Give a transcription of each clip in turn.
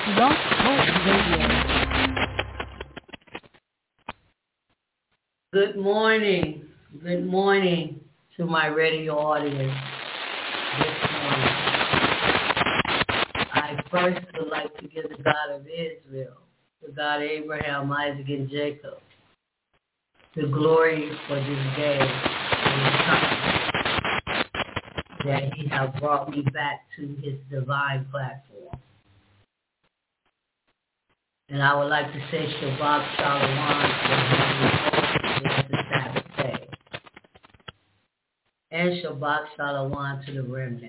Blog Talk Radio. Good morning. Good morning to my radio audience this morning. I first would like to give the God of Israel, the God of Abraham, Isaac, and Jacob, the glory for this day and this time that he has brought me back to his divine platform. And I would like to say Shabbat Shalom to the Sabbath day. And Shabbat Shalom to the remnant.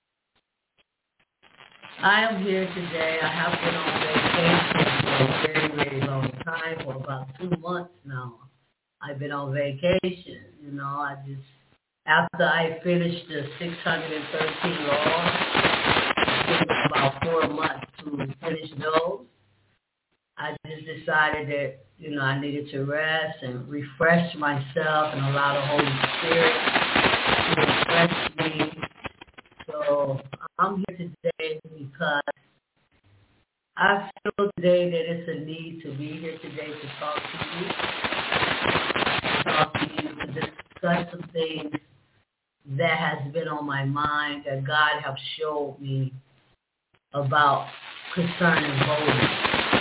I am here today. I have been on vacation for a very, very long time, for about 2 months now. I've been on vacation. After I finished the 613 laws, it took about 4 months to finish those. I just decided that, I needed to rest and refresh myself and allow the Holy Spirit to refresh me. So I'm here today because I feel today that it's a need to be here today to talk to you, to discuss some things that has been on my mind that God has showed me about concerning voting.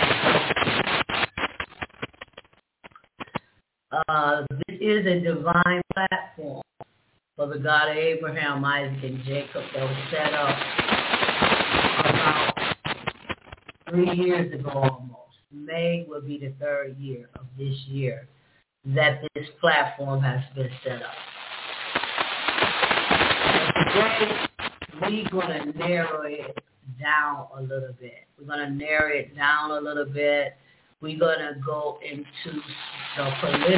This is a divine platform for the God of Abraham, Isaac, and Jacob that was set up about 3 years ago almost. May will be the 3rd year of this year that this platform has been set up. And today, we're going to narrow it down a little bit. We're going to narrow it down a little bit. We're going to go into the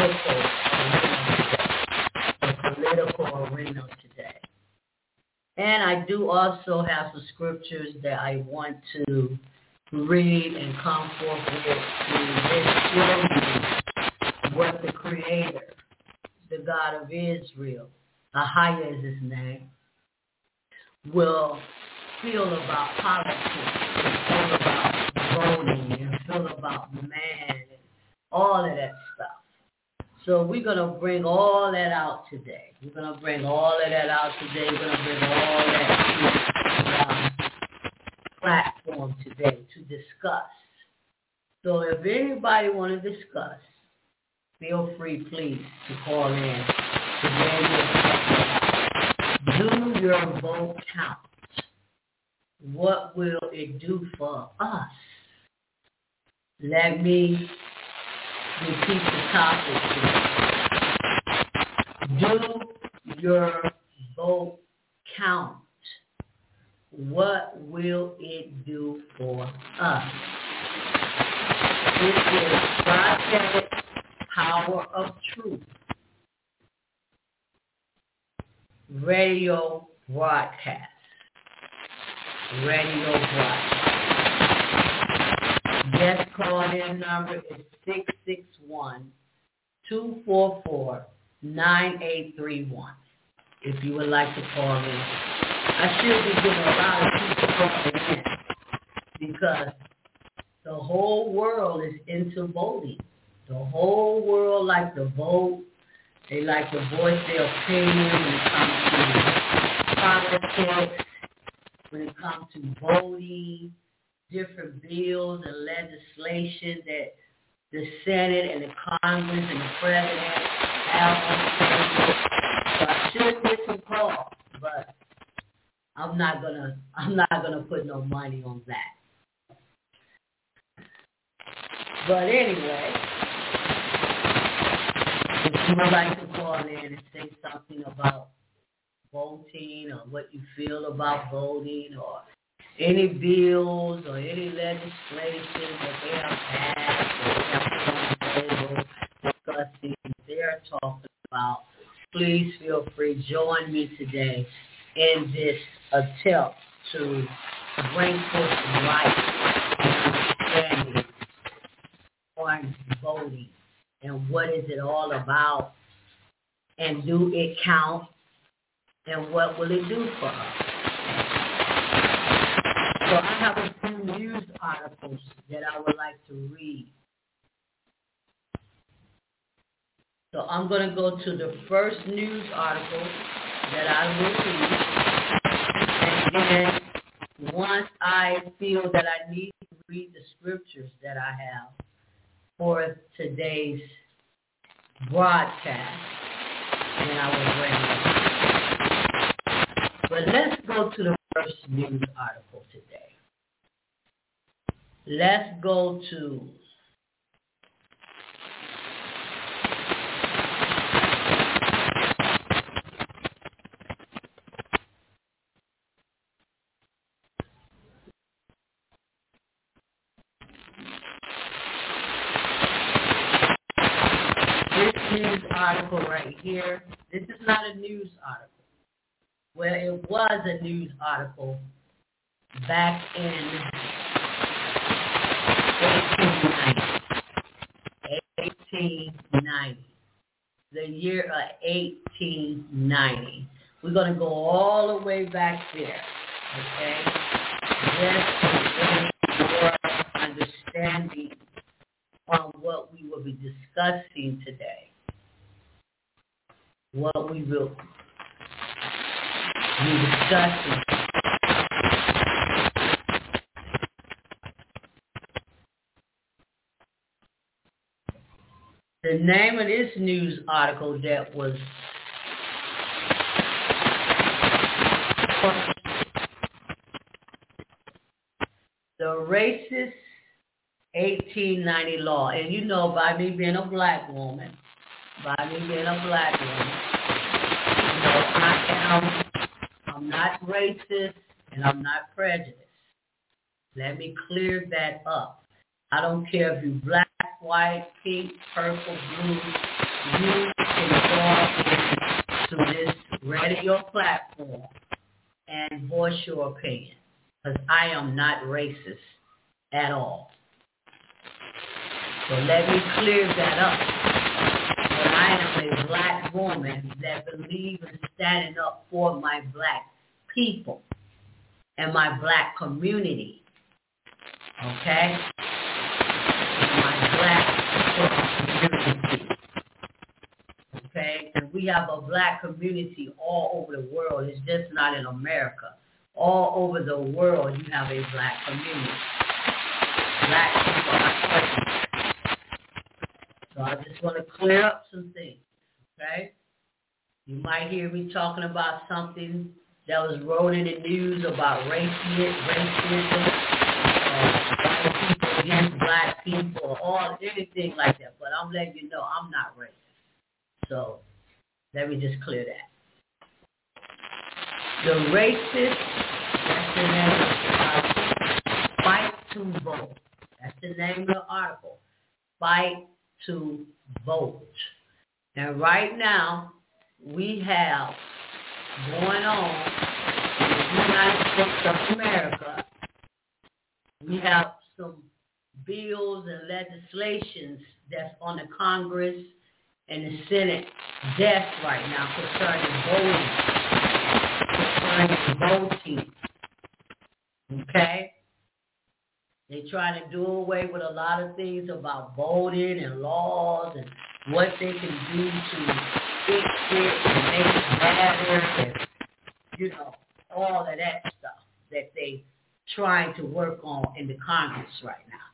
political arena today. And I do also have some scriptures that I want to read and come forth with to show you what the Creator, the God of Israel, Ahaya is his name, will feel about politics, and feel about voting, and feel about man, and all of that stuff. So we're going to bring all that out today. We're going to bring all of that out today. We're going to bring all that to the platform today to discuss. So if anybody want to discuss, feel free, please, to call in. Today, do your vote count. What will it do for us? Let me repeat the topic here. Do your vote count. What will it do for us? This is Project Power of Truth radio broadcast. Guest call-in number is 661-244-9831. If you would like to call in. I should be getting a lot of people calling in because the whole world is into voting. The whole world like to vote. They like to voice their opinion when it comes to politics, when it comes to voting, different bills and legislation that the Senate and the Congress and the President have on the table. So I should get some calls, but I'm not gonna put no money on that. But anyway, if you would like to call in and say something about voting or what you feel about voting or any bills or any legislation that they have passed or they have put on the table discussing, they're talking about, please feel free, join me today in this attempt to bring forth light and understanding on voting and what is it all about and do it count and what will it do for us. So I have a few news articles that I would like to read. So I'm going to go to the first news article that I will read. And then once I feel that I need to read the scriptures that I have for today's broadcast, then I will bring it. But let's go to the first news article today. Let's go to this news article right here. This is not a news article. Well, it was a news article back in 1890. The year of 1890. We're going to go all the way back there, okay? Just to get more understanding on what we will be discussing today. What we will be discussing. The name of this news article that was The Racist 1890 Law. And you know, by me being a black woman, you know, I'm not racist and I'm not prejudiced. Let me clear that up. I don't care if you're black, white, pink, purple, blue. You can go to this radio platform and voice your opinion, because I am not racist at all. So let me clear that up. But I am a black woman that believes in standing up for my black people and my black community. Okay? My black community. Okay? And we have a black community all over the world. It's just not in America. All over the world, you have a black community. Black people are present. So I just want to clear up some things. Okay? You might hear me talking about something that was wrote in the news about racism, white people against black people, or anything like that. But I'm letting you know I'm not racist. So let me just clear that. The Racist, that's the name of the article. Fight to Vote. That's the name of the article. Fight to Vote. And right now, we have going on in the United States of America, we have some bills and legislations that's on the Congress and the Senate desk right now concerning voting. Okay? They're trying to do away with a lot of things about voting and laws and what they can do to fix it and make it better and, you know, all of that stuff that they trying to work on in the Congress right now.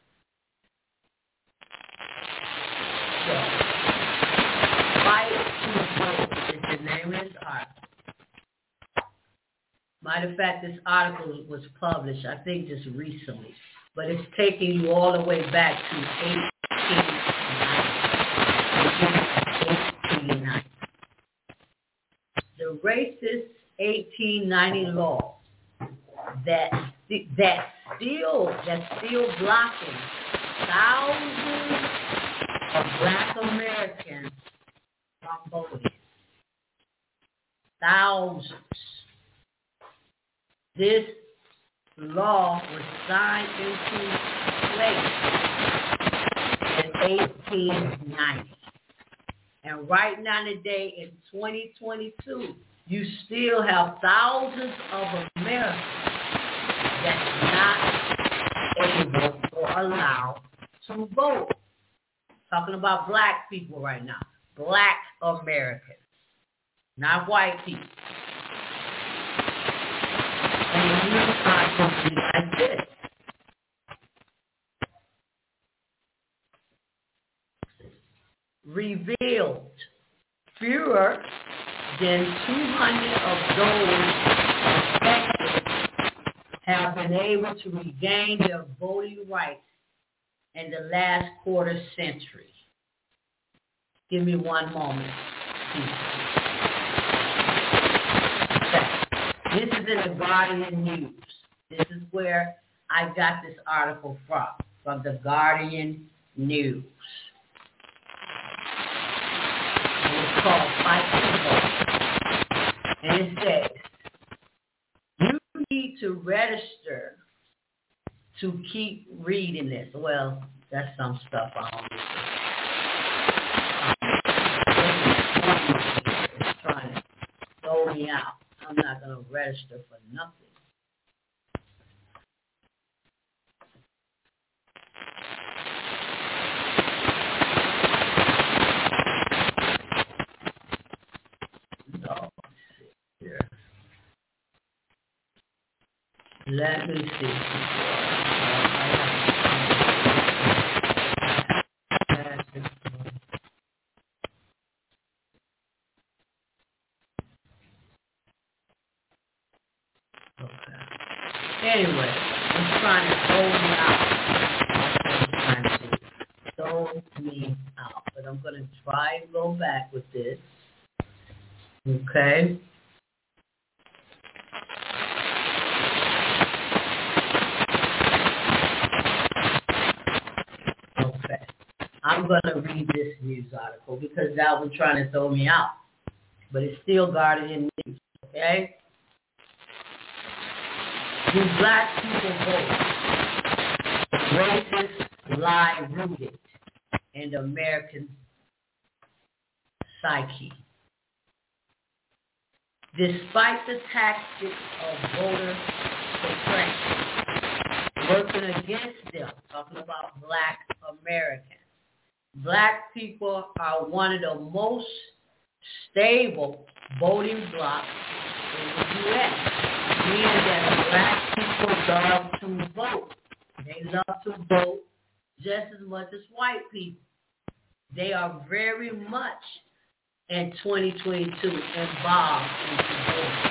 So, Fight to Vote is the name of this article. Matter of fact, this article was published, I think, just recently. But it's taking you all the way back to 1890. The Racist 1890 Law that's still blocking thousands of black Americans from voting. Thousands. This law was signed into place in 1890. And right now today in 2022, you still have thousands of Americans that's not vote or allowed to vote. Talking about black people right now. Black Americans, not white people. And the news article is like this. Revealed fewer than 200 of those affected have been able to regain their voting rights in the last quarter century. Give me one moment. Okay. This is in the Guardian News. This is where I got this article from the Guardian News. It's called Fight to Vote. And it says, you need to register to keep reading this. Well, that's some stuff I don't know. It's trying to throw me out. I'm not going to register for nothing. Let me see. Okay. Anyway, I'm trying to throw me out. Throw me out. But I'm going to try and go back with this. Okay. I'm going to read this news article because that was trying to throw me out. But it's still Guardian News, okay? Do black people vote? Racist lie rooted in the American psyche. Despite the tactics of voter suppression working against them, talking about black Americans, black people are one of the most stable voting blocs in the U.S., meaning that black people love to vote. They love to vote just as much as white people. They are very much in 2022 involved into voting.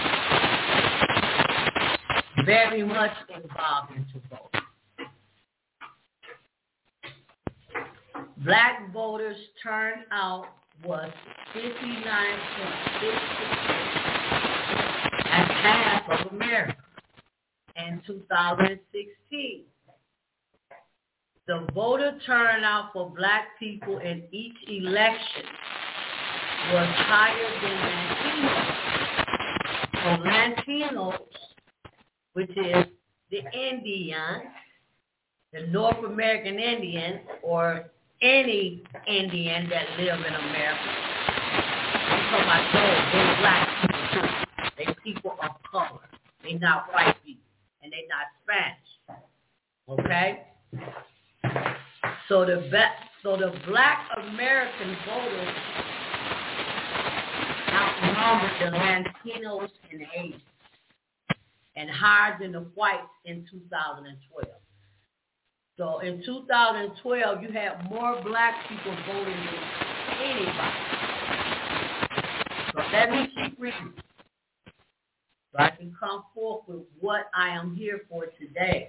Very much involved into voting. Black voters turnout was 59.6% at half of America in 2016. The voter turnout for black people in each election was higher than Latinos. For Latinos, which is the Indians, the North American Indians, or any Indian that live in America. I'm talking about those, they're black people too. They people of color. They're not white people. And they're not Spanish. Okay? So the black American voters outnumbered the Latinos and the Asians and higher than the whites in 2012. So in 2012, you had more black people voting than anybody. So let me keep reading so I can come forth with what I am here for today.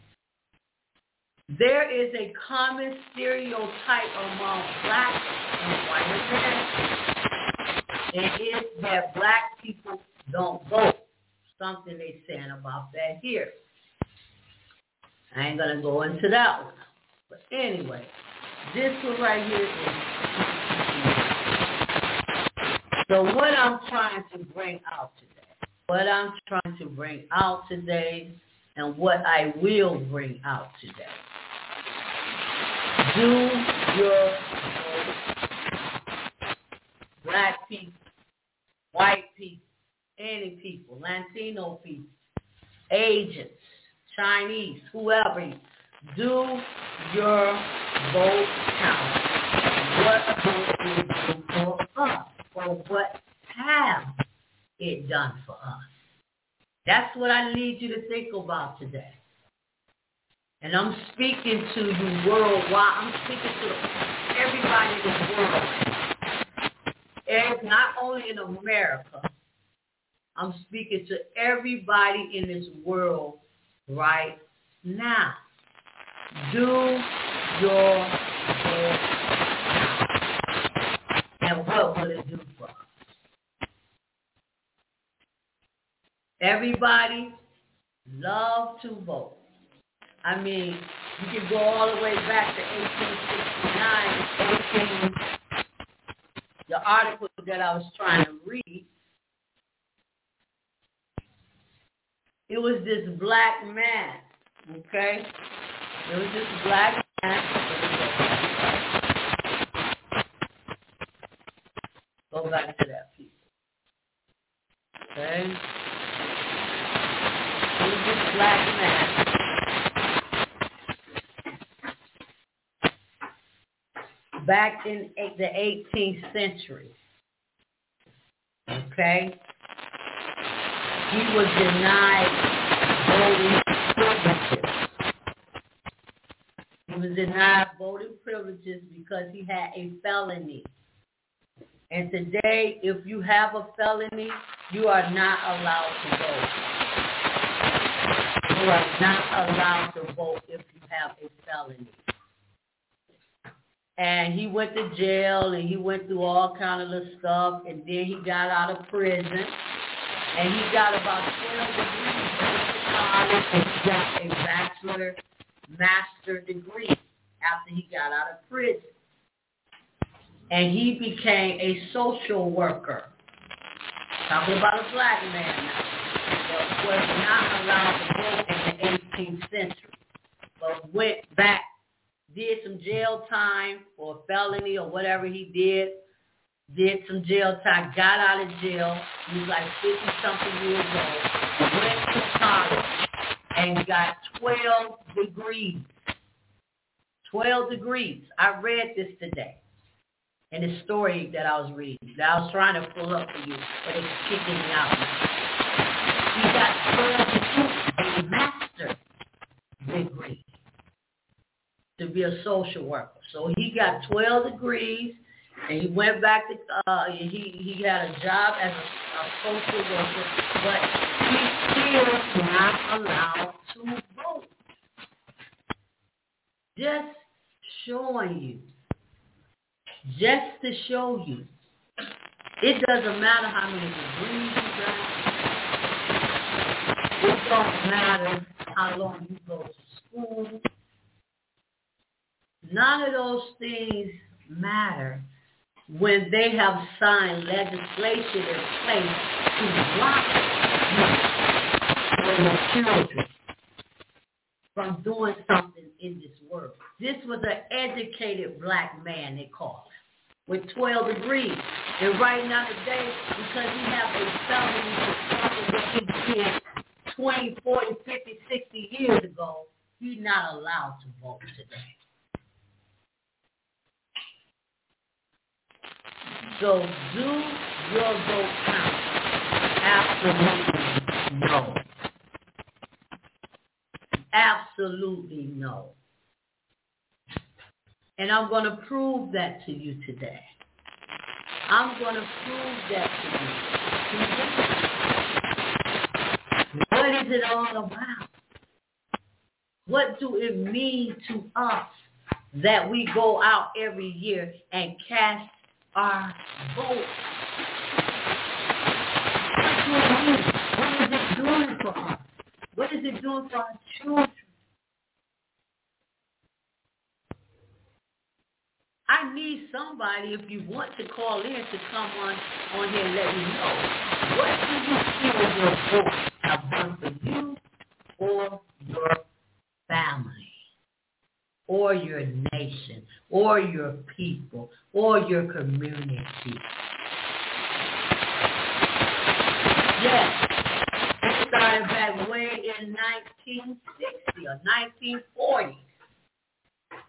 There is a common stereotype among black and white Americans. It is that black people don't vote. Something they're saying about that here. I ain't going to go into that one. But anyway, this one right here is... So what I'm trying to bring out today, and what I will bring out today. Do your black people, white people, any people, Latino people, Asians, Chinese, whoever, Do your vote count. What will it do for us? Or what have it done for us? That's what I need you to think about today. And I'm speaking to you worldwide. I'm speaking to everybody in this world. And not only in America. I'm speaking to everybody in this world right now. Do your vote count. And what will it do for us? Everybody love to vote. I mean, you can go all the way back to 1869, the article that I was trying to read. It was this black man, okay? It was this black man. Go back to that piece. Okay? It was this black man. Back in the 18th century. Okay? He was denied voting privileges. He was denied voting privileges because he had a felony. And today, if you have a felony, you are not allowed to vote. You are not allowed to vote if you have a felony. And he went to jail, and he went through all kind of little stuff, and then he got out of prison, and he got about 12 degrees. He went to college, and he got a bachelor, master degree after he got out of prison. And he became a social worker. Talking about a black man now, that was not allowed to vote in the 18th century, but went back, did some jail time for a felony or whatever he did some jail time, got out of jail. He was like 50-something years old, went to college and got 12 degrees. 12 degrees. I read this today in the story that I was reading, that I was trying to pull up for you, but it's kicking me out. He got 12 degrees, a master degree, to be a social worker. So he got 12 degrees, and he went back to, he had a job as a social worker, but he's still not allowed to vote. Just showing you. Just to show you. It doesn't matter how many degrees you got. It don't matter how long you go to school. None of those things matter when they have signed legislation in place to block your children from doing something in this world. This was an educated black man, they call it, with 12 degrees. And right now today, because he have a felony for something that he did 20, 40, 50, 60 years ago, he's not allowed to vote today. So do your vote count? Absolutely no. Absolutely no. And I'm going to prove that to you today. I'm going to prove that to you. What is it all about? What do it mean to us that we go out every year and cast our vote? What is it doing for us? What is it doing for our children? I need somebody, if you want to call in, to come on here and let me know. What do you feel your vote have done for you or your family or your nation or your people or your community? Yes, it started back way in 1960 or 1940.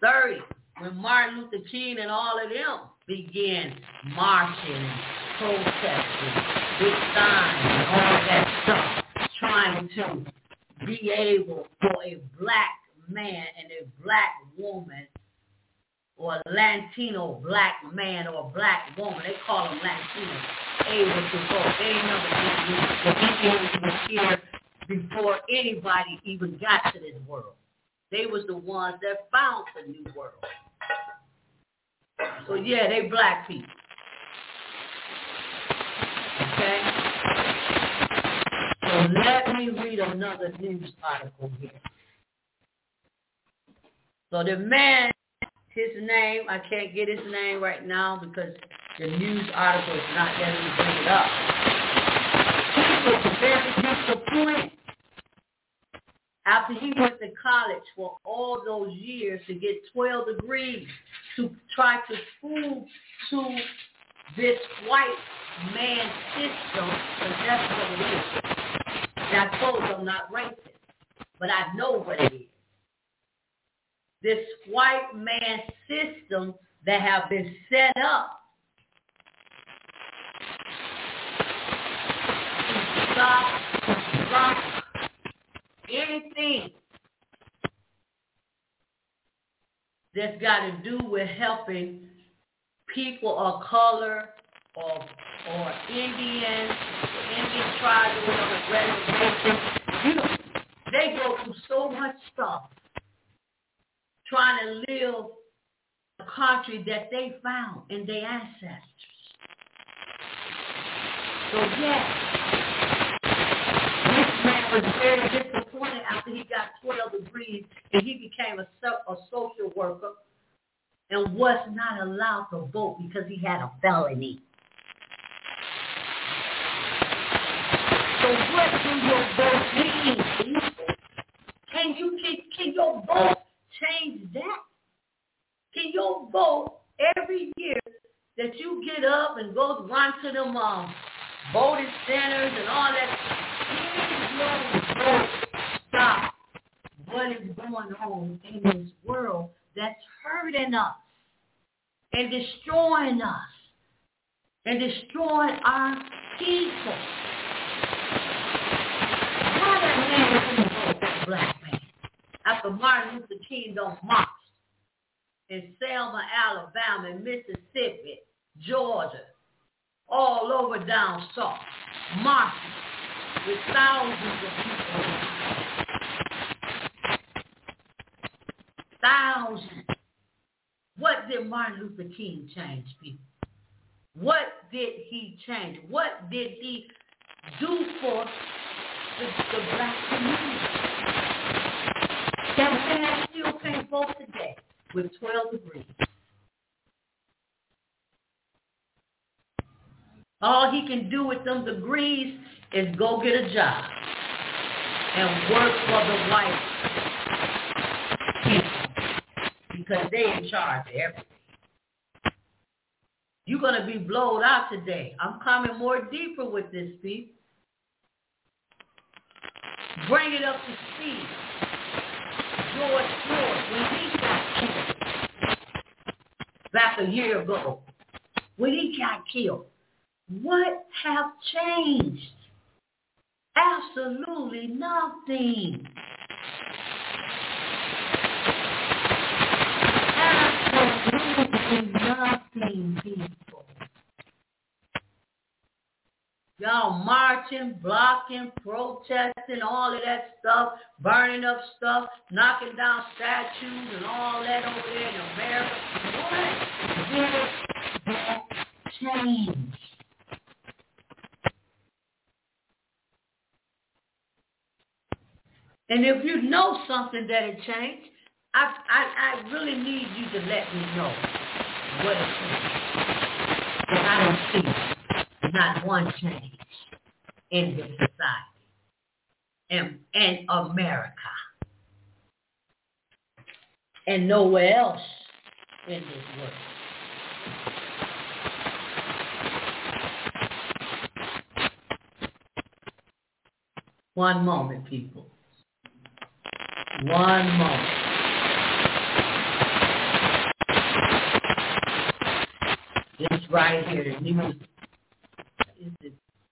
30, when Martin Luther King and all of them began marching and protesting, big signs and all that stuff, trying to be able for a black man and a black woman or a Latino black man or a black woman, they call them Latinos, able to vote. They never did. The Indians were here before anybody even got to this world. They was the ones that found the new world. So yeah, they black people. Okay? So let me read another news article here. So the man, his name, I can't get his name right now because the news article is not letting me bring it up. He was very disappointed after he went to college for all those years to get 12 degrees to try to prove to this white man system, because that's what it is. And I told you I'm not racist, but I know what it is. This white man system that have been set up to stop anything that's got to do with helping people of color or Indian tribes or whatever reservation. They go through so much stuff trying to live a country that they found in their ancestors. So yes, this man was very disappointed after he got 12 degrees and he became a social worker and was not allowed to vote because he had a felony. So what do your vote mean, people? Can your vote change that? Can your vote every year that you get up and go run to them voting centers and all that, please your vote stop what is going on in this world that's hurting us and destroying us and destroying our people? Why that man couldn't vote, that black man, after Martin Luther King don't march in Selma, Alabama, and Mississippi, Georgia, all over down south, marching with thousands of people. Thousands. What did Martin Luther King change, people? What did he change? What did he do for the black community? That man still can't vote today with 12 degrees. All he can do with them degrees is go get a job and work for the white people because they in charge of everything. You're going to be blowed out today. I'm coming more deeper with this, people. Bring it up to speed. George Floyd, when he got killed back a year ago, when he got killed, what have changed? Absolutely nothing. Absolutely nothing, people. Y'all marching, blocking, protesting, all of that stuff, burning up stuff, knocking down statues and all that over there in America. What did that change? And if you know something that it changed, I really need you to let me know what it changed. Because I don't see not one change in this society and America and nowhere else in this world. One moment, people. One moment. right here, the news. Is it?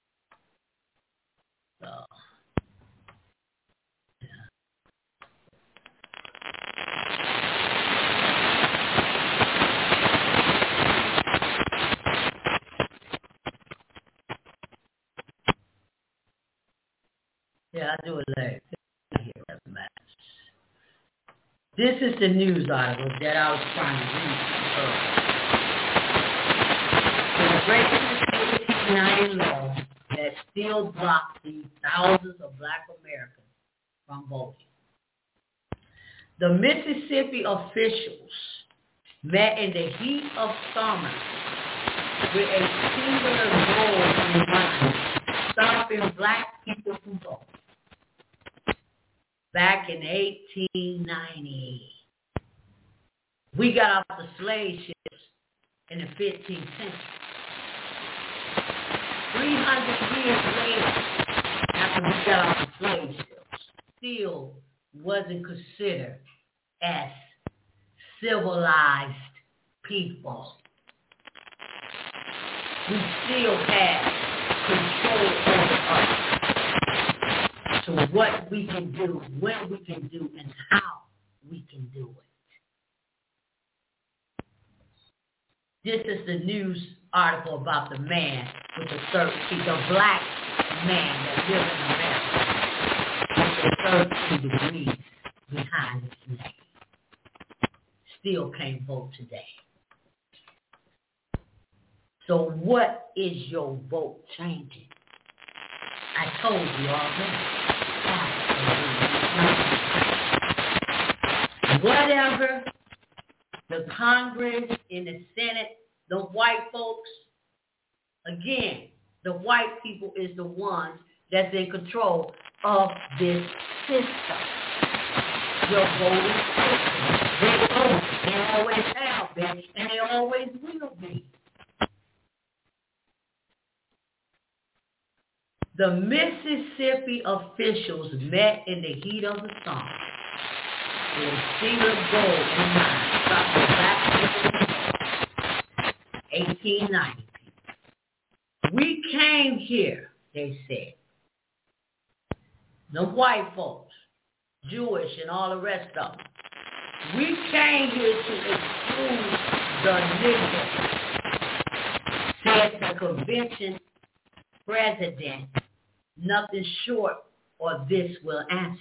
Yeah, I do it later. This is the news article that I was trying to read. The Great Mississippi 9 law that still blocks the thousands of Black Americans from voting. The Mississippi officials met in the heat of summer with a singular goal in mind: stopping Black people from voting. Back in 1890, we got off the slave ships in the 15th century. 300 years later, after we got off the slave ships, still wasn't considered as civilized people. We still have control over us. So what we can do, when we can do, and how we can do it. This is the news article about the man with the certainty, the Black man that lives in America with the 13 degrees behind his neck. Still can't vote today. So what is your vote changing? I told you already. Whatever the Congress and the Senate, the white folks, again, the white people is the ones that's in control of this system. Your voting system. They vote. They always have been, and they always will be. The Mississippi officials met in the heat of the summer with a single goal in mind: stopping Black people. 1890. We came here, they said, the white folks, Jewish and all the rest of them. We came here to exclude the Negroes, said the convention president. Nothing short or this will answer.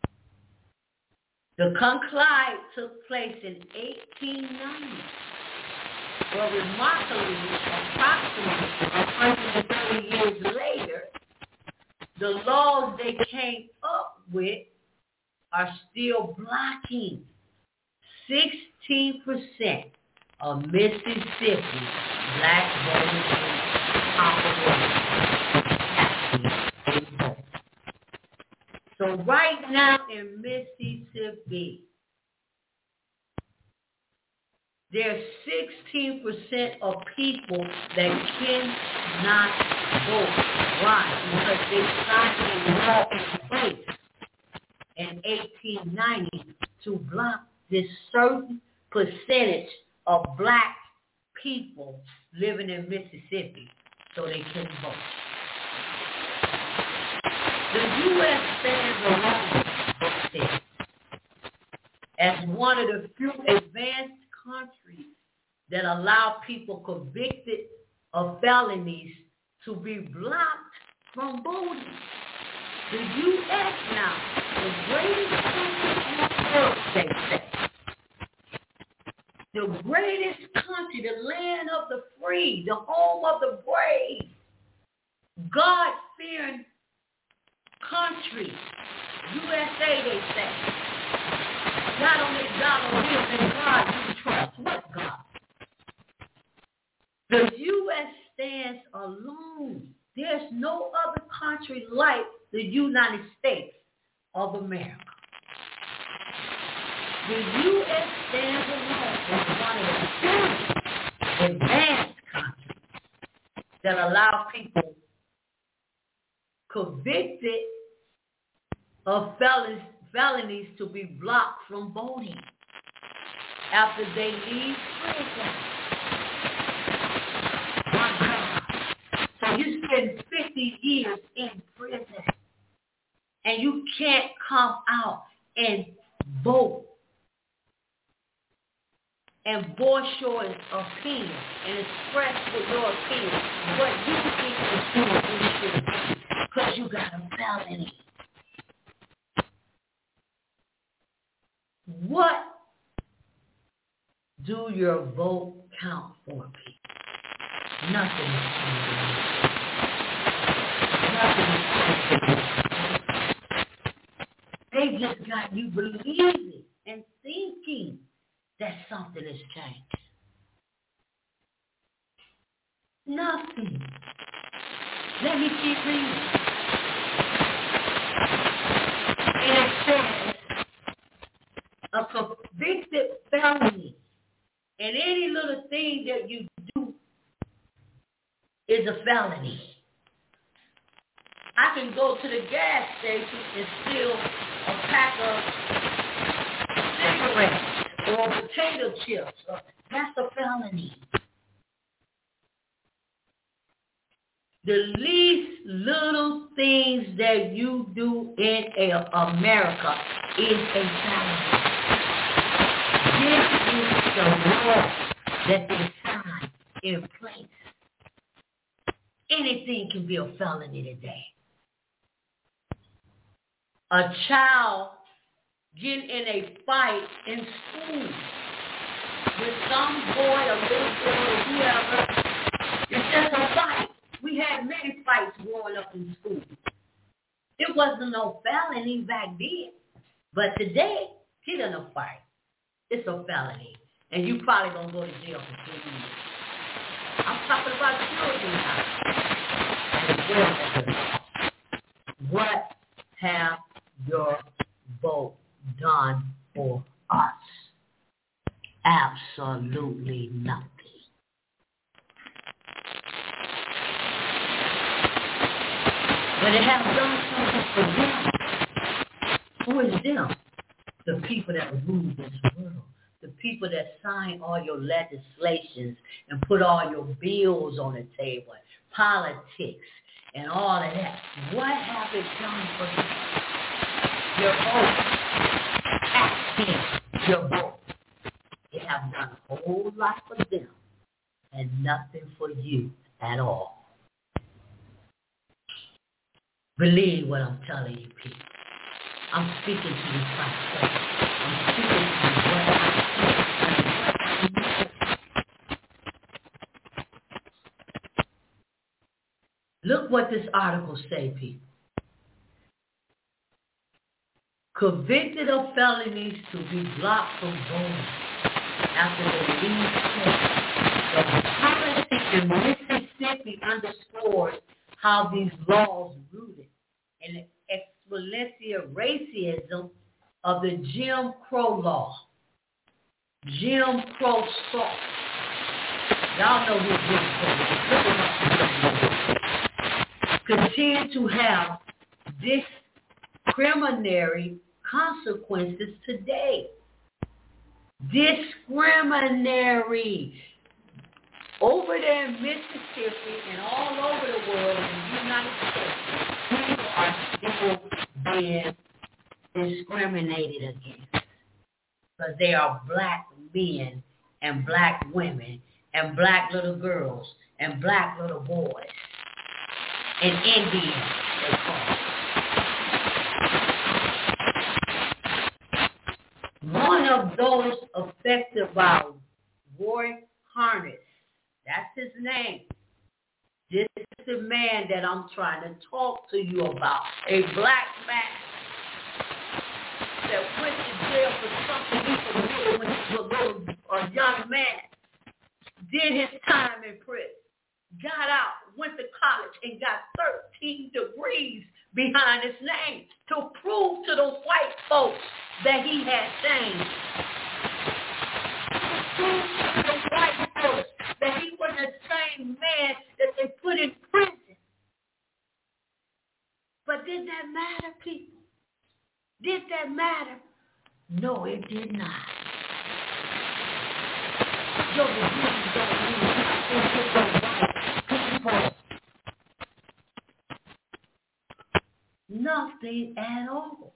The conclave took place in 1890. But remarkably, approximately 130 years later, the laws they came up with are still blocking 16% of Mississippi Black voting population. So right now in Mississippi, there's 16% of people that cannot vote. Why? Because they signed a law in place in 1890 to block this certain percentage of Black people living in Mississippi so they couldn't vote. The U.S. stands alone as one of the few advanced countries that allow people convicted of felonies to be blocked from voting. The U.S. now, the greatest country on earth, they say. The greatest country, the land of the free, the home of the brave, God-fearing country, USA, they say. Not only God on him and God you trust. What God? The U.S. stands alone. There's no other country like the United States of America. The U.S. stands alone as one of the few advanced countries that allow people convicted of felonies to be blocked from voting after they leave prison. spend 50 years in prison and you can't come out and vote and voice your opinion and express what your opinion, what you think is good because you got a felony. What do your vote count for, people? Nothing is counting. Nothing is counting. They just got you believing and thinking that something has changed. Nothing. Let me keep reading. And it says, a convicted felony, and any little thing that you do is a felony. I can go to the gas station and steal a pack of cigarettes or potato chips. That's a felony. The least little things that you do in America is a felony. This is the law that they signed in place. Anything can be a felony today. A child getting in a fight in school with some boy or little girl or whoever, it's just a fight. We had many fights growing up in school. It wasn't no felony back then. But today, get in a fight. It's a felony. And you probably going to go to jail for 2 years. I'm talking about children now. What have your vote done for us? Absolutely nothing. But it has done something for them. Who is them? The people that rule this world. The people that sign all your legislations and put all your bills on the table. Politics and all of that. What have it done for them? Your vote. Ask them your vote. It have done a whole lot for them and nothing for you at all. Believe what I'm telling you, people. I'm speaking to you myself. I'm speaking to you what I see. Look what this article say, people. Convicted of felonies to be blocked from voting after they leave state. The politics in Mississippi underscores how these laws rooted in the exponential racism of the Jim Crow law. Jim Crow law. Y'all know who Jim Crow is. Continue to have discriminatory consequences today. Discriminatory. Over there in Mississippi and all over the world in the United States, people are still being discriminated against because they are black men and black women and black little girls and black little boys and Indians, they call it. One of those affected by Roy Harness, that's his name. This is the man that I'm trying to talk to you about. A black man that went to jail for something he committed when he was a young man. Did his time in prison. Got out, went to college, and got 13 degrees behind his name to prove to those white folks that he had changed. To prove to the white folks that he was the same man that they put in prison. But did that matter, people? Did that matter? No, it did not. Your decisions don't mean people. apostate at all.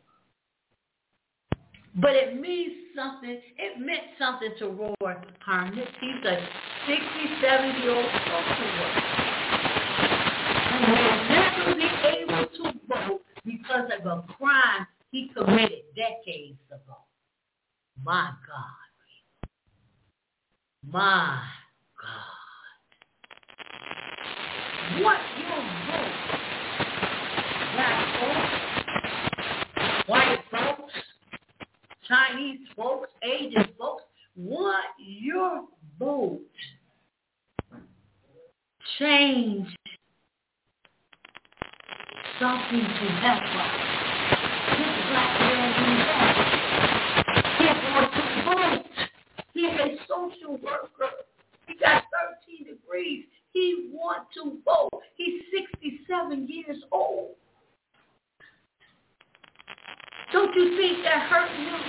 But it means something. It meant something to Roy Harness. He's a 67-year-old social worker. And will never be able to vote because of a crime he committed decades ago. My God. My God. What your vote? Black folks, white folks, Chinese folks, Asian folks, want your vote change something to help us. This black man, he wants to vote. He's a social worker. He got 13 degrees. He wants to vote. He's 67 years old. Don't you think that hurt him?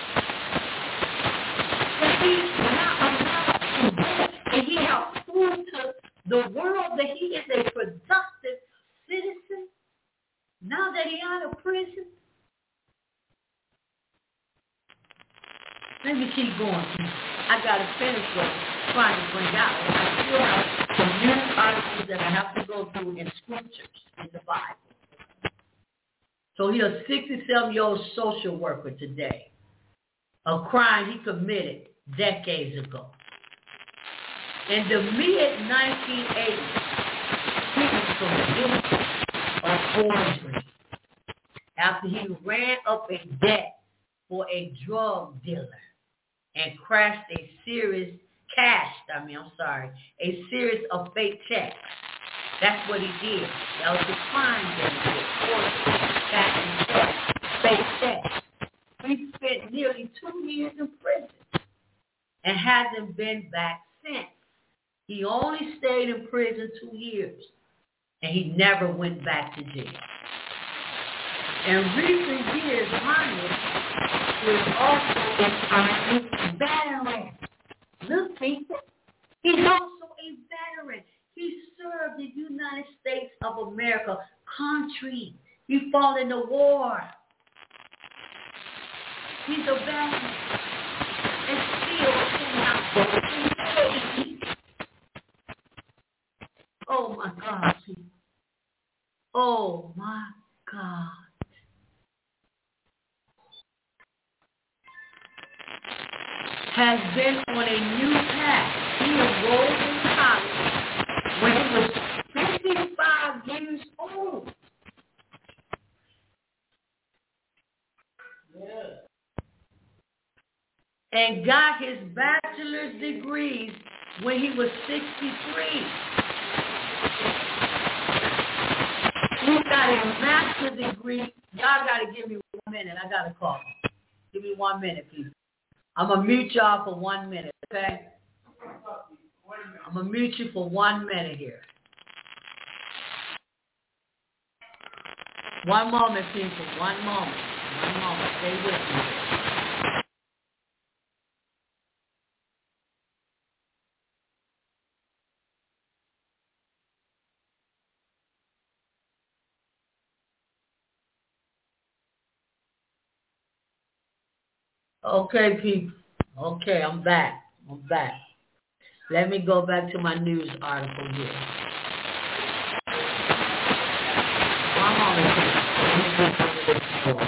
That he's not allowed to vote, and he has proved to the world that he is a productive citizen now that he's out of prison? Let me keep going. I got to finish what I'm trying to bring out. I still have some news articles that I have to go through in scriptures in the Bible. So he's a 67-year-old social worker today. A crime he committed decades ago. In the mid-1980s, he was convicted of forgery after he ran up a debt for a drug dealer and crashed a series of fake checks. That's what he did. That was the crime that he did. Forgery, fake checks. He spent nearly 2 years in prison and hasn't been back since. He only stayed in prison 2 years, and he never went back to jail. In recent years, Harness is also an Army veteran. Look, people, he's also a veteran. He served the United States of America country. He fought in the war. He's a veteran. And still cannot vote. Oh, my God, people. Oh, my God. Has been on a new path. He enrolled in college when he was 55 years old. Yeah. And got his bachelor's degrees when he was 63. He got a master's degree. Y'all got to give me 1 minute. I got to call. Give me 1 minute, please. I'm going to mute y'all for 1 minute, okay? I'm going to mute you for 1 minute here. 1 moment, people. 1 moment. 1 moment. Stay with me. Okay, people. Okay, I'm back. Let me go back to my news article here. 1 moment, please.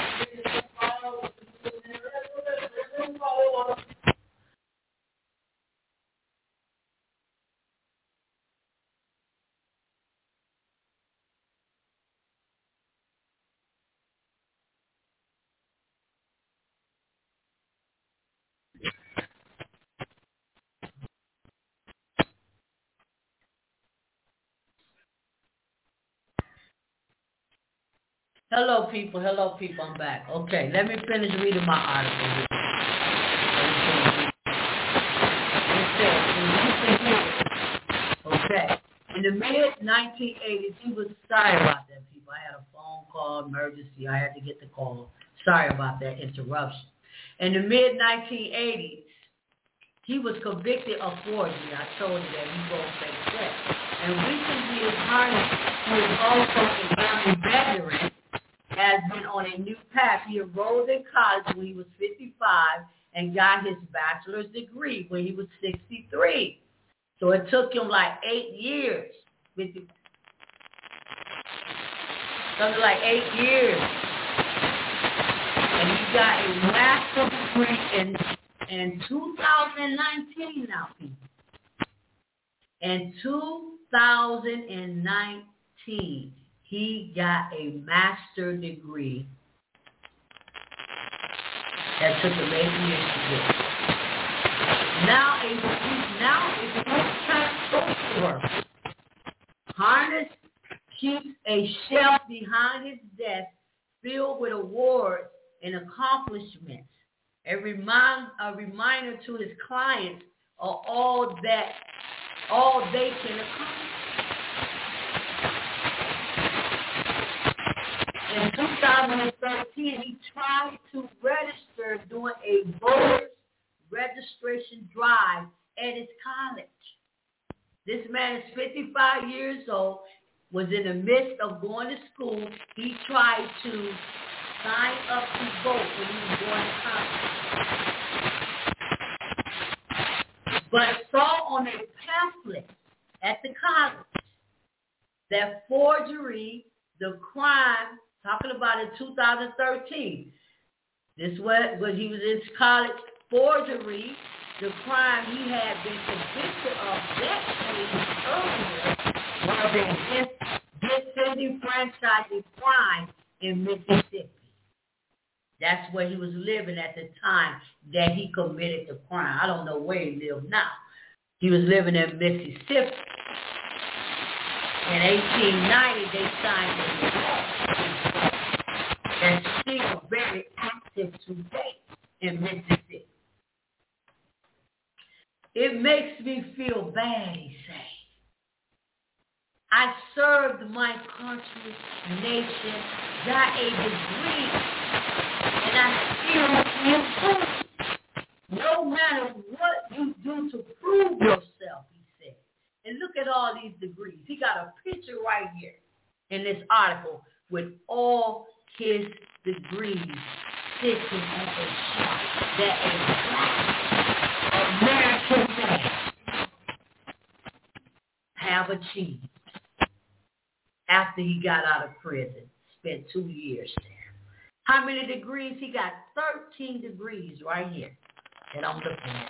Hello, people. I'm back. Okay, let me finish reading my article. Okay. In the mid-1980s, he was sorry about that, people. I had a phone call, emergency. I had to get the call. Sorry about that interruption. In the mid-1980s, he was convicted of forgery. I told you that he wrote fake checks. And recently, his Harness, who is also an Army veteran, has been on a new path. He enrolled in college when he was 55 and got his bachelor's degree when he was 63. So it took him like 8 years. Something like 8 years. And he got a master's degree in 2019 now, people. In 2019, he got a master's degree that took him 8 years to get. Now a full-time social worker. Harness keeps a shelf behind his desk filled with awards and accomplishments. A reminder to his clients of all they can accomplish. In 2013, he tried to register doing a voter's registration drive at his college. This man is 55 years old, was in the midst of going to school. He tried to sign up to vote when he was going to college. But saw on a pamphlet at the college that forgery, the crime, talking about in 2013, this was when he was in college, forgery, the crime he had been convicted of decades earlier was a disenfranchising crime in Mississippi. That's where he was living at the time that he committed the crime. I don't know where he lives now. He was living in Mississippi. In 1890, they signed a law that's still very active today in Mississippi. It makes me feel bad, he said. I served my country, nation, got a degree, and I still feel good. No matter what you do to prove yourself, he said. And look at all these degrees. He got a picture right here in this article with all his degrees sitting on a shelf that a black American man have achieved after he got out of prison, spent 2 years there. How many degrees? He got 13 degrees right here that I'm looking at.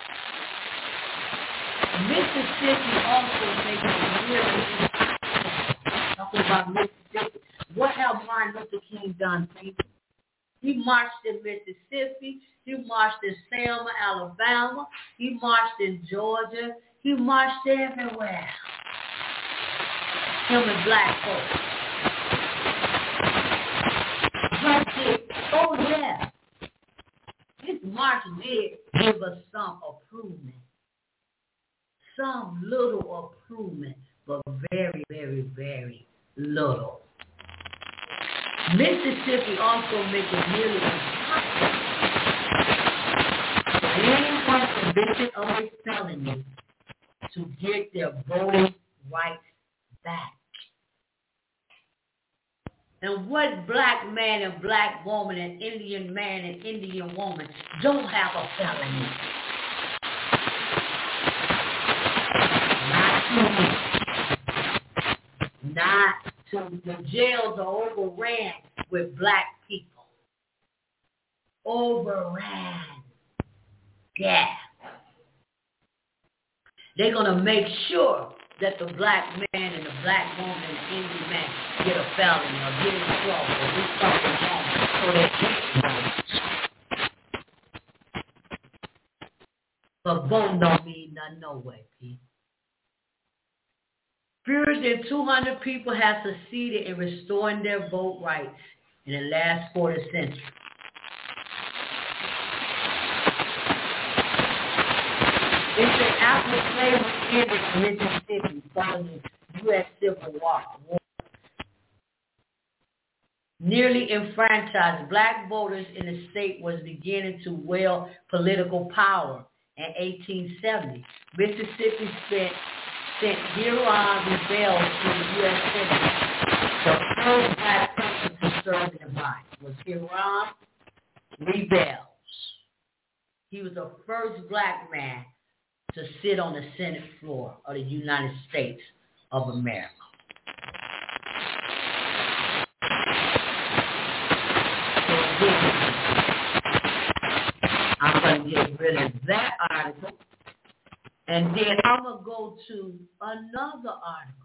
Mississippi also makes a really talking about Mississippi. What have Martin Luther King done, people? He marched in Mississippi. He marched in Selma, Alabama. He marched in Georgia. He marched everywhere. Him and black folks. Oh, yeah. This march did give us some improvement. Some little improvement, but very, very, very little. Mississippi also makes it nearly impossible for anyone convicted of a felony to get their voting rights back. And what black man and black woman and Indian man and Indian woman don't have a felony? Not to the jails are overran with black people. Overran. Yeah. They're going to make sure that the black man and the black woman and the Indian man get a felony or get in trouble or do something wrong so they can't. But vote don't mean nothing no way, people. Fewer than 200 people have succeeded in restoring their vote rights in the last quarter century. It said after slavery ended in Mississippi following the U.S. Civil War, nearly enfranchised black voters in the state was beginning to wield political power in 1870. Mississippi sent Huron rebels to the U.S. Senate, the first black person to serving the body was Hiram Rebels. He was the first black man to sit on the Senate floor of the United States of America. So again, I'm going to get rid of that article, and then I'm going to go to another article.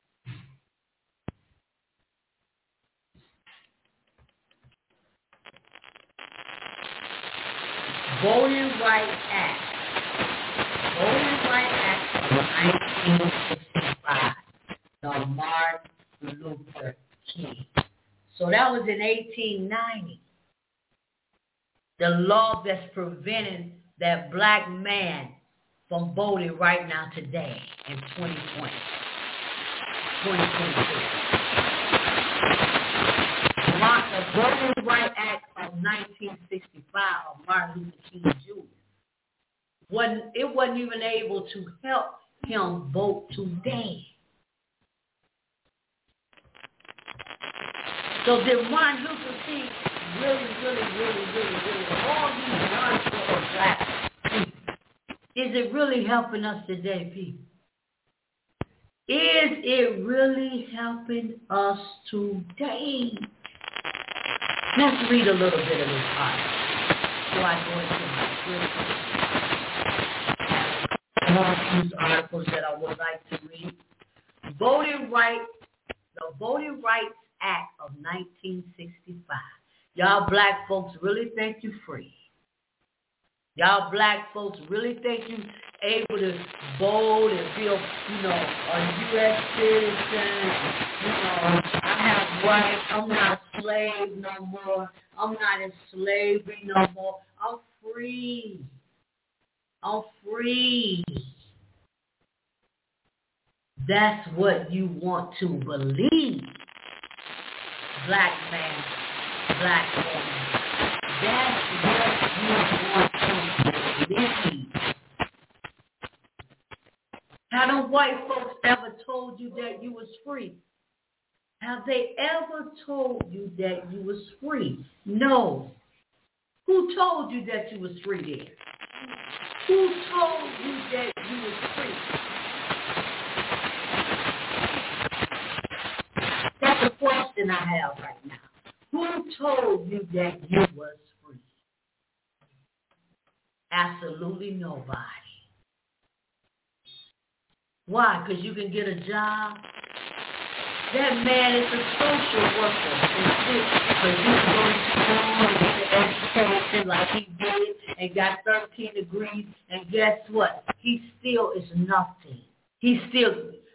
Voting Rights Act. Voting Rights Act of 1965. The Martin Luther King. So that was in 1890. The law that's preventing that black man from voting right now today in 2020. 2022. The Voting Rights Act of 1965 of Martin Luther King Jr. It wasn't even able to help him vote today. So did Martin Luther King really, all these articles of black people, is it really helping us today, people? Is it really helping us today? Let's read a little bit of this article before I go into my news articles that I would like to read. The Voting Rights Act of 1965. Y'all black folks really think you free. Y'all black folks really think you able to vote and feel, a U.S. citizen, I have rights, I'm not a slave no more, I'm not in slavery no more, I'm free. I'm free. That's what you want to believe, black man, black woman. That's what you want to believe. Have the white folks ever told you that you was free? Have they ever told you that you was free? No. Who told you that you was free then? Who told you that you was free? That's the question I have right now. Who told you that you was free? Absolutely nobody. Why? Because you can get a job. That man is a social worker. Because you can go to school and get an education like he did and got 13 degrees. And guess what? He still is nothing. He still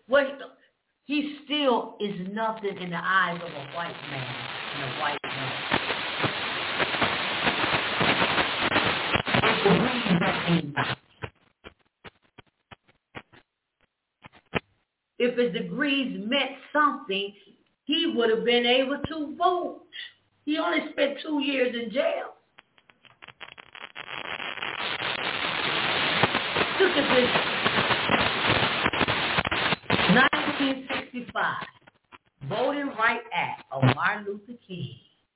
is nothing in the eyes of a white man and a white woman. It's the reason that ain't nothing. If his degrees meant something, he would have been able to vote. He only spent 2 years in jail. Look at this. 1965, Voting Rights Act of Martin Luther King.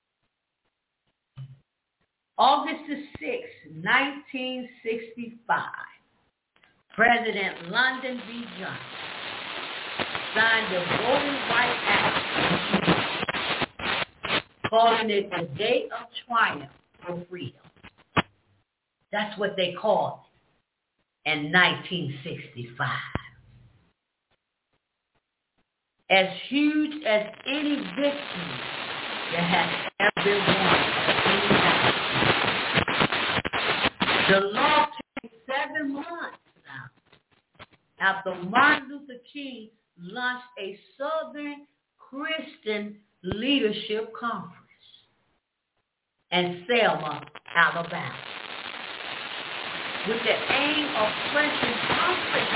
August the 6th, 1965, President Lyndon B. Johnson signed the Voting Rights Act, calling it the Day of Triumph for Freedom. That's what they called it in 1965. As huge as any victory that has ever been won. The law takes 7 months now after Martin Luther King launched a Southern Christian Leadership Conference in Selma, Alabama, with the aim of pressing Congress.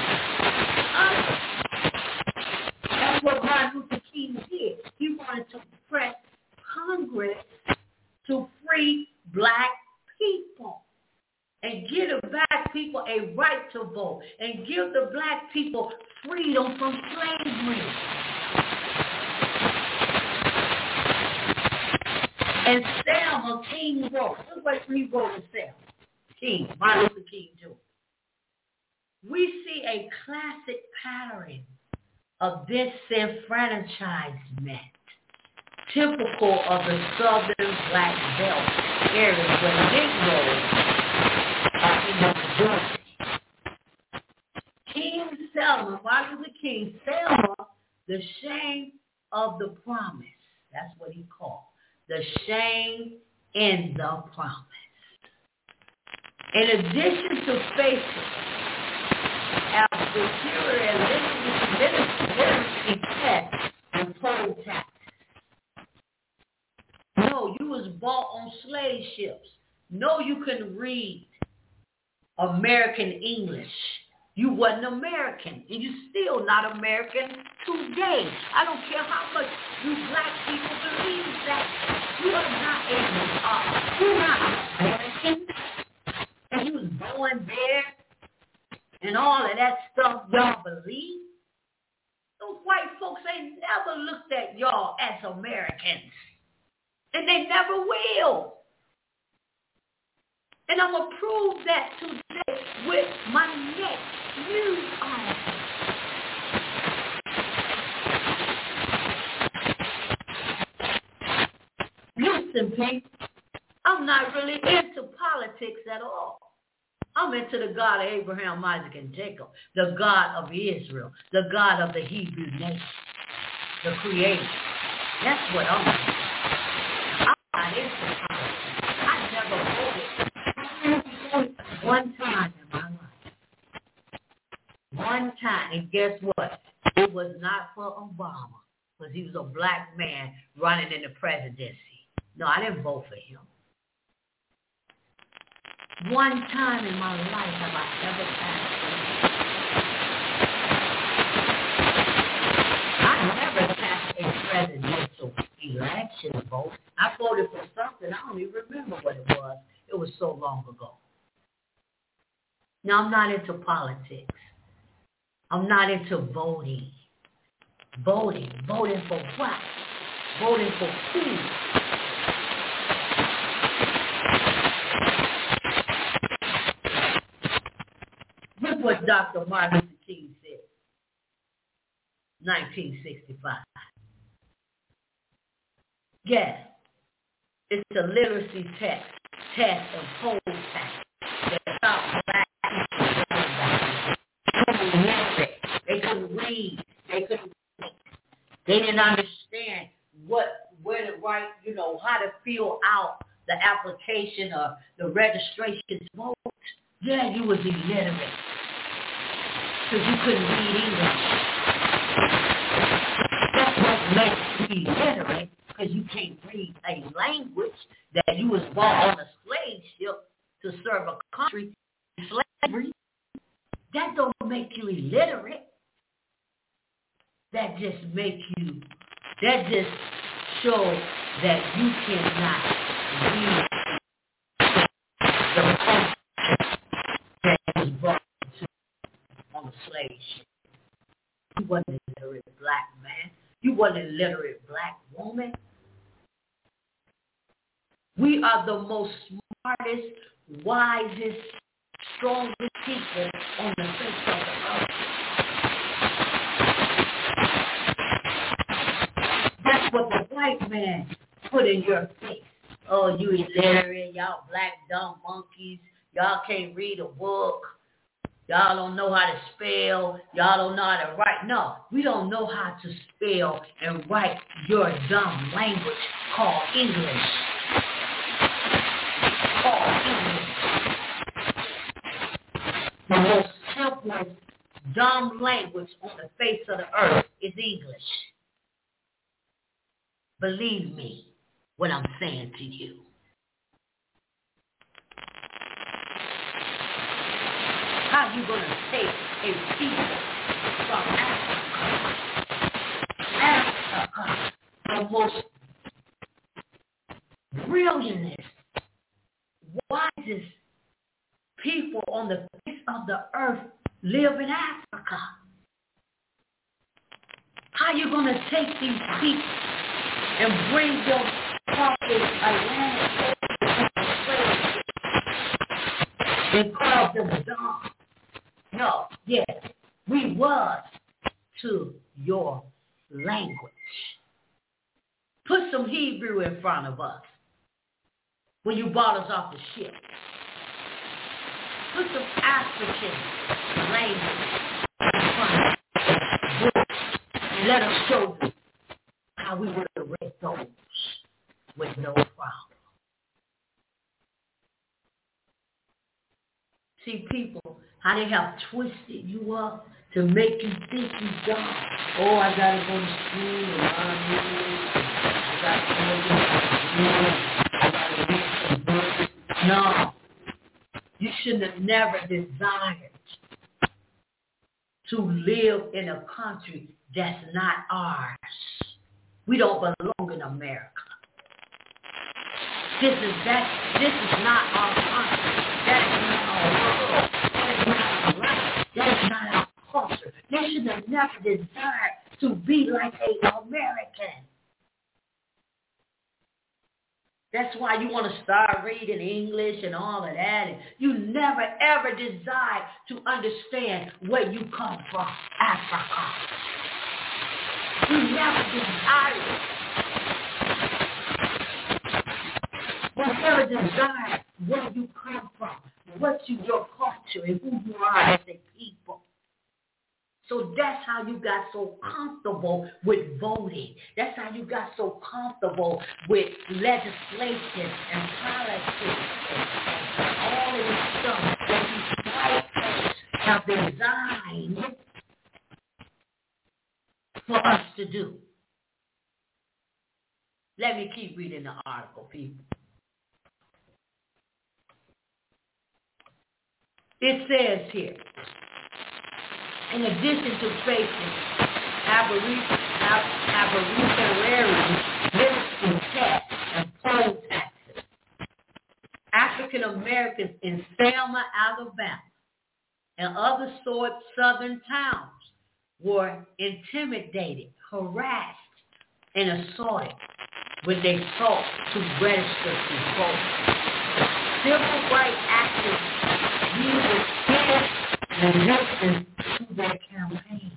That's what Martin Luther King did. He wanted to press Congress to free black people and give the black people a right to vote and give the black people freedom from slavery. And Selma, King wrote. Look what he wrote in Selma. King, Martin Luther King Jr. We see a classic pattern of disenfranchisement, typical of the southern black belt areas where Negroes are in the majority. King Selma, Martin Luther King, Selma, the shame of the promise. That's what he called. The shame in the promise. In addition to facing superior and literacy tests and poll taxes. No, you was bought on slave ships. No, you couldn't read American English. You wasn't American, and you still not American today. I don't care how much you black people believe that. You are not you're not American. And you was born there. And all of that stuff y'all believe. Those white folks ain't never looked at y'all as Americans. And they never will. And I'm going to prove that today with my next news item. Listen, people, I'm not really into politics at all. I'm into the God of Abraham, Isaac, and Jacob, the God of Israel, the God of the Hebrew nation, the Creator. That's what I'm into. I'm not into politics. I never voted one time in my life. One time. And guess what? It was not for Obama, because he was a black man running in the presidency. No, I didn't vote for him. One time in my life have I ever passed. I never passed a presidential election vote. I voted for something. I don't even remember what it was. It was so long ago. Now, I'm not into politics. I'm not into voting. Voting for what? Voting for who? Look what Dr. Martin Luther King said, 1965. Yes, it's a literacy test and poll test that stopped black people. They couldn't read. They didn't understand where to write, how to fill out the application or the registration to vote. Yeah, you was illiterate because you couldn't read English. That's what makes you illiterate, because you can't read a language that you was bought on a slave ship to serve a country in slavery. That don't make you illiterate. That just shows that you cannot read the country that was brought to on a slave ship. You wasn't a literate black man. You wasn't a literate black woman. We are the most smartest, wisest, strongest people on the face of the earth. That's what the white man put in your face. Oh, you illiterate, y'all black dumb monkeys. Y'all can't read a book. Y'all don't know how to spell. Y'all don't know how to write. No, we don't know how to spell and write your dumb language called English. The most simplest, dumb language on the face of the earth is English. Believe me what I'm saying to you. How you going to take a people from Africa, the most brilliantest, wisest people on the face of the earth live in Africa? How you going to take these people and bring them Causing Atlanta and called them dumb. No, yes, we was to your language. Put some Hebrew in front of us when you brought us off the ship. Put some African language in front of us. And let us show you how we would have read those with no problem. See, people, how they have twisted you up to make you think you dumb. Oh, I gotta go to school and I gotta read some books. No, you should have never desired to live in a country that's not ours. We don't belong in America. This is not our country. That is not our world. That is not our life. That is not our culture. They should have never desired to be like an American. That's why you want to start reading English and all of that. And you never, ever desire to understand where you come from, Africa. You never desire it. You never desire where you come from, your culture and who you are as a people. So that's how you got so comfortable with voting. That's how you got so comfortable with legislation and politics and all of this stuff that these white folks have designed for us to do. Let me keep reading the article, people. It says here, in addition to facing aboriginal literacy tests and poll taxes, African Americans in Selma, Alabama, and other southern towns were intimidated, harassed, and assaulted when they sought to register to vote. Civil rights activists used tears and listen to their campaign,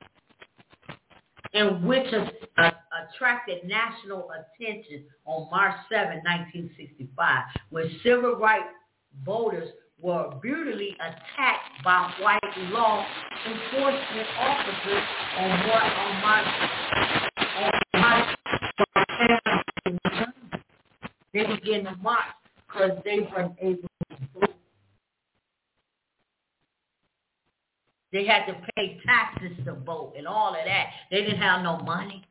in which attracted national attention on March 7, 1965, when civil rights voters were brutally attacked by white law enforcement officers on March. They began to march because they weren't able to vote. They had to pay taxes to vote and all of that. They didn't have no money.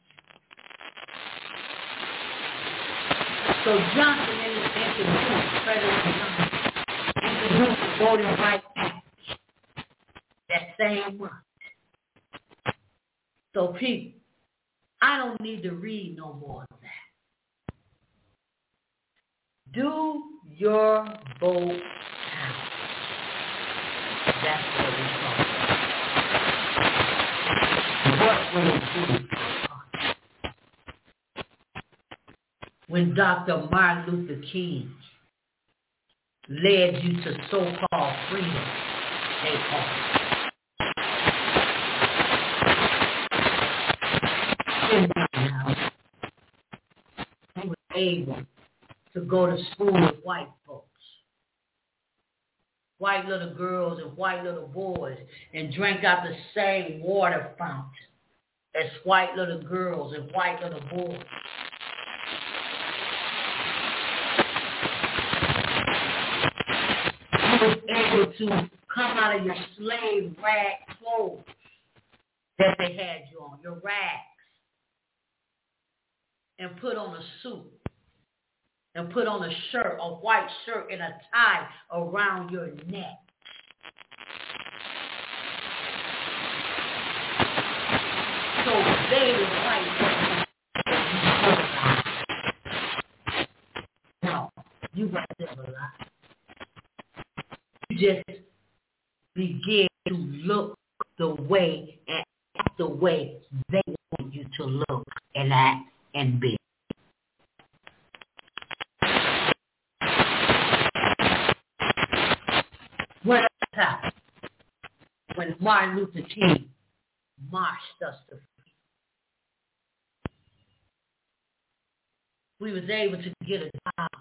So Johnson introduced the Voting Rights Act that same month. So people, I don't need to read no more of that. Do your vote count. That's what we talk about. What will it do? When Dr. Martin Luther King led you to so-called freedom, they call it. Now, he was able to go to school with white folks, white little girls and white little boys, and drink out the same water fountain as white little girls and white little boys. You was able to come out of your slave rag clothes that they had you on, your rags, and put on a suit, and put on a shirt, a white shirt and a tie around your neck. So they were white. No, you got them alive. You just begin to look the way and act the way they want you to look and act and be. when Martin Luther King marched us to freedom. We was able to get a job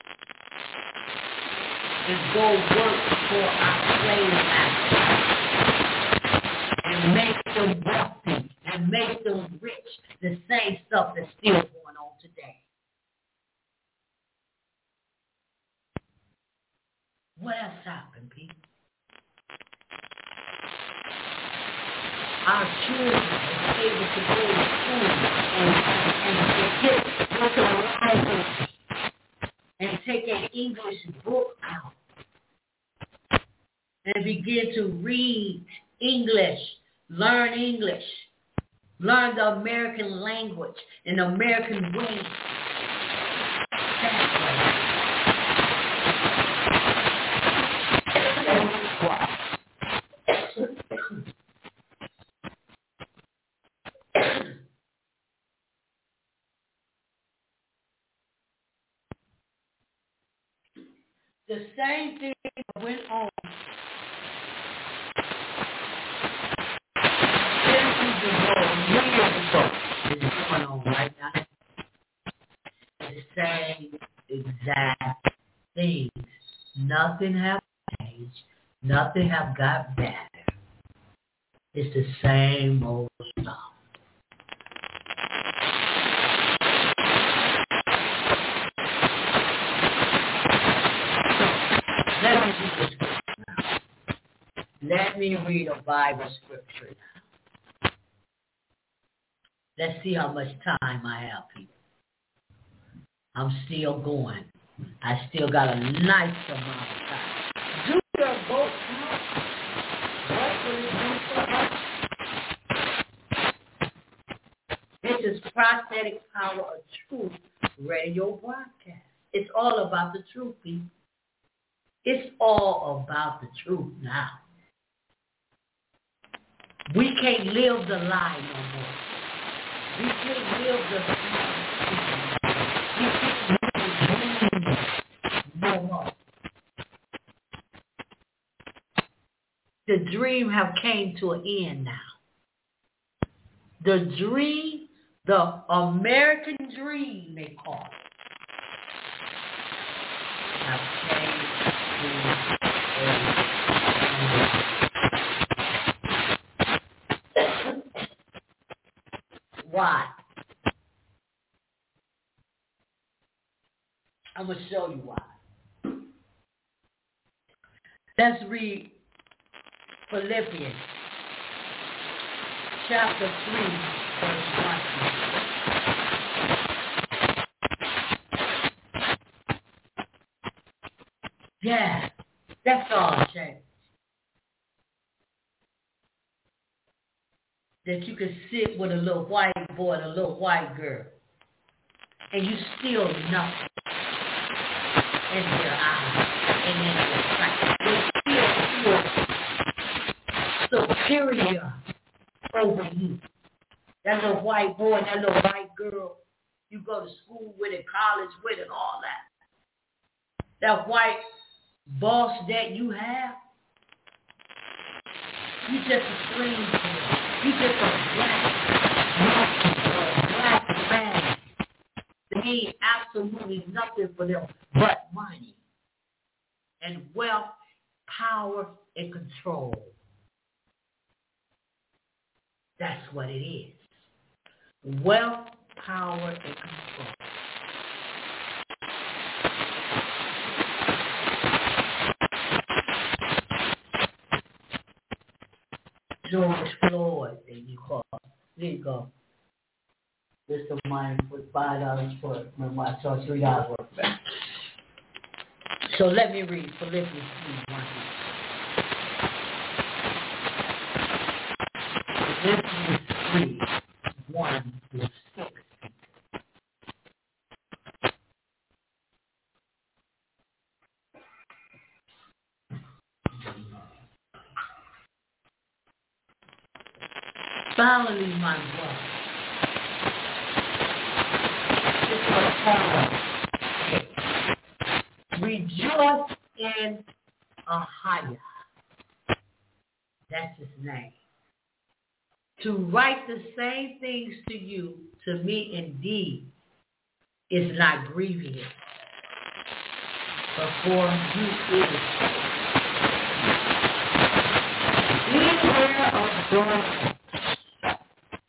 and go work for our slave masters and make them wealthy and make them rich. The same stuff that's still going on today. What has happened, people? Our children are able to go to school and get with a language and take an English book out and begin to read English, learn the American language and American way. That way. The same thing that went on centuries ago, years ago, is going on right now. The same exact things. Nothing have changed. Nothing have got better. It's the same old stuff. Let me read a Bible scripture now. Let's see how much time I have, people. I'm still going. I still got a nice amount of time. Do your vote now. What will it do for us? This is Prophetic Power of Truth radio broadcast. It's all about the truth, people. It's all about the truth now. We can't live the lie no more. We can't live the no more. The dream have came to an end now. The dream, the American dream, they call it, have came to an end. Why? I'm going to show you why. Let's read Philippians chapter 3, verse 1. Yeah, that's all changed. That you can sit with a little white boy and a little white girl, and you still nothing in their eyes and in their sight. They still feel superior over you. That little white boy and that little white girl you go to school with and college with and all that. That white boss that you have, you just a slave to him. You just a black man. They mean absolutely nothing for them but money and wealth, power, and control. That's what it is. Wealth, power, and control. George Floyd, that you call. There you go. This is mine with $5 for it. Remember, I saw $3 worth of it. So let me read Philippians 3:1. Philippians 3:1-6. Finally, my brother, rejoice in Ahia. That's his name. To write the same things to you, to me indeed, is not grievous. But for you it is. Beware of dogs.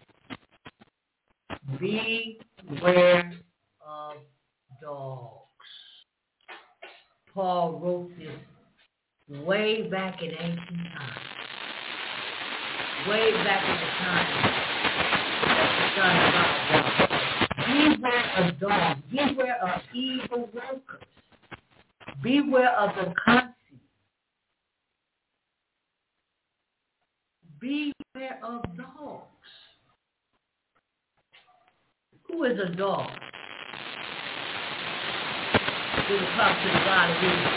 Beware of dogs. Paul wrote this way back in ancient times. Way back in the time that the Son of God. Beware of dogs. Beware of evil workers. Beware of the conceit. Beware of dogs. Who is a dog? We will talk to the God of Israel.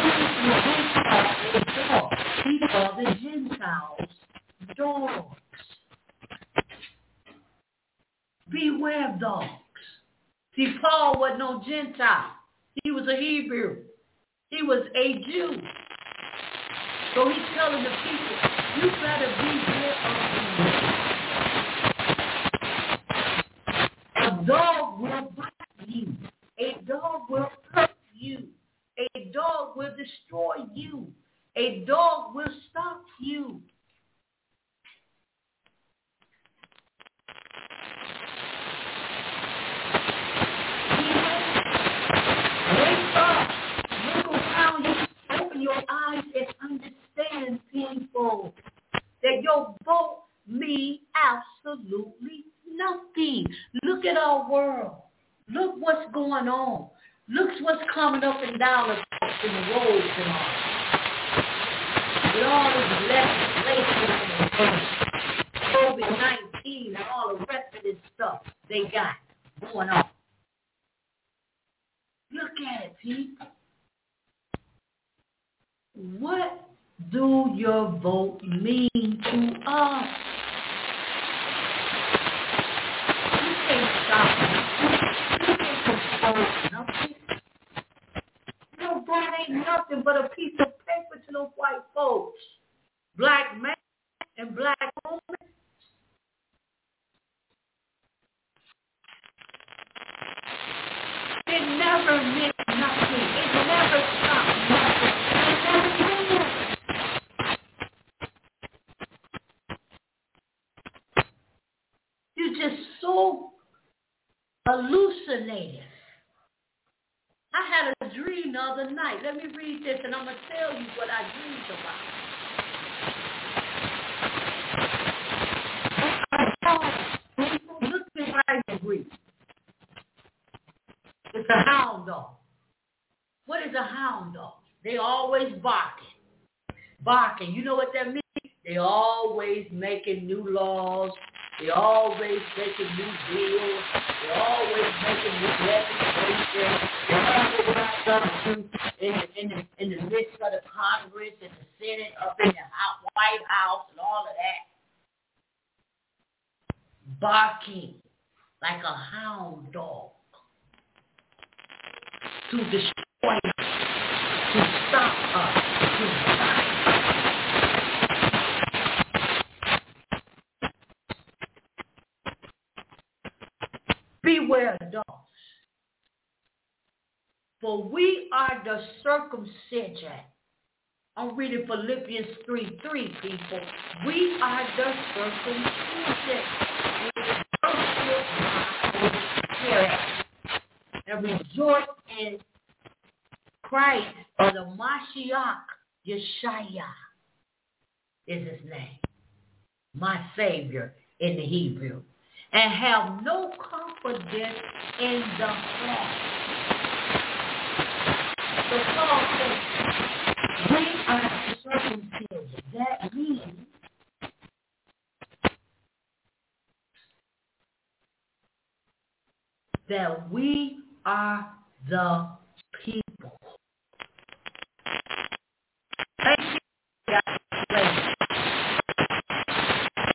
He called the Gentiles dogs. Beware of dogs. See, Paul wasn't no Gentile. He was a Hebrew. He was a Jew. So he's telling the people, you better beware of them. A dog will bite you. A dog will hurt you. A dog will destroy you. A dog will stop you. Wake up. Look around you. Open your eyes and understand, people, that your vote means absolutely nothing. Look at our world. Look what's going on. Look what's coming up and down in the roads and all. With all this legislation and COVID-19 and all the rest of this stuff they got going on. Look at it, people. What do your vote mean to us? You can't stop it. You can't control nothing. Your vote ain't nothing but a piece of paper to those white folks. Black man and black woman. It never meant nothing. It never stopped nothing. It never moved. You're just so hallucinated. I had a dream the other night. Let me read this and I'm going to tell you what I dreamed about. Look behind the grief. It's a hound dog. What is a hound dog? They always barking. Barking. You know what that means? They always making new laws. They always making new bills. They always making new legislation. They always got something in the midst of the Congress and the Senate, up in the White House and all of that. Barking like a hound dog. To destroy us, to stop us, to fight us. Beware of dogs. For we are the circumcision. I'm reading Philippians 3:3, people. We are the circumcision. And rejoice in Christ, or the Mashiach, Yeshua is his name, my Savior in the Hebrew, and have no confidence in the flesh. So Paul says, we are circumcision. That means that we are the